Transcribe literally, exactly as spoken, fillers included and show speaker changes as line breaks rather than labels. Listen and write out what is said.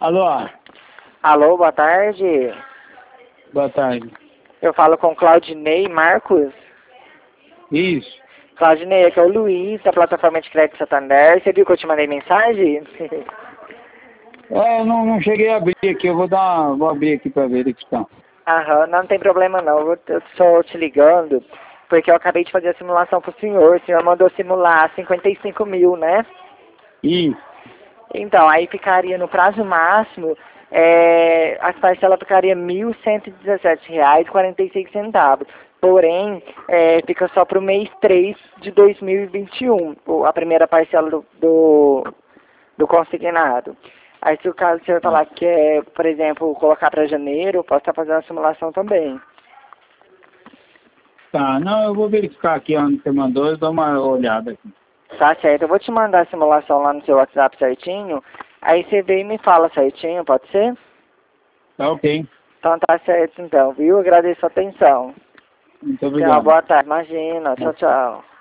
Alô?
Alô, boa tarde.
Boa tarde.
Eu falo com Claudinei Marcos.
Isso.
Claudinei, aqui é o Luiz, da plataforma de crédito Santander. Você viu que eu te mandei mensagem?
É, eu não, não cheguei a abrir aqui, eu vou dar, vou abrir aqui para verificar.
Aham, não tem problema não. Eu eu estou te ligando porque eu acabei de fazer a simulação pro senhor. O senhor mandou simular cinquenta e cinco mil, né?
Isso.
Então, aí ficaria no prazo máximo, é, as parcelas ficariam mil cento e dezessete reais e quarenta e seis centavos. Porém, é, fica só para o mês três de dois mil e vinte e um, o- a primeira parcela do, do, do consignado. Aí se o caso o senhor falar que quer, por exemplo, colocar para janeiro, eu posso estar fazendo a simulação também.
Tá, não, eu vou verificar aqui onde você mandou, eu dou uma olhada aqui.
Tá certo, eu vou te mandar a simulação lá no seu WhatsApp certinho, aí você vem e me fala certinho, pode ser?
Tá ok.
Então tá certo então, viu? Agradeço a atenção.
Muito
Tchau,
obrigado.
boa tarde. Imagina, tchau, tchau.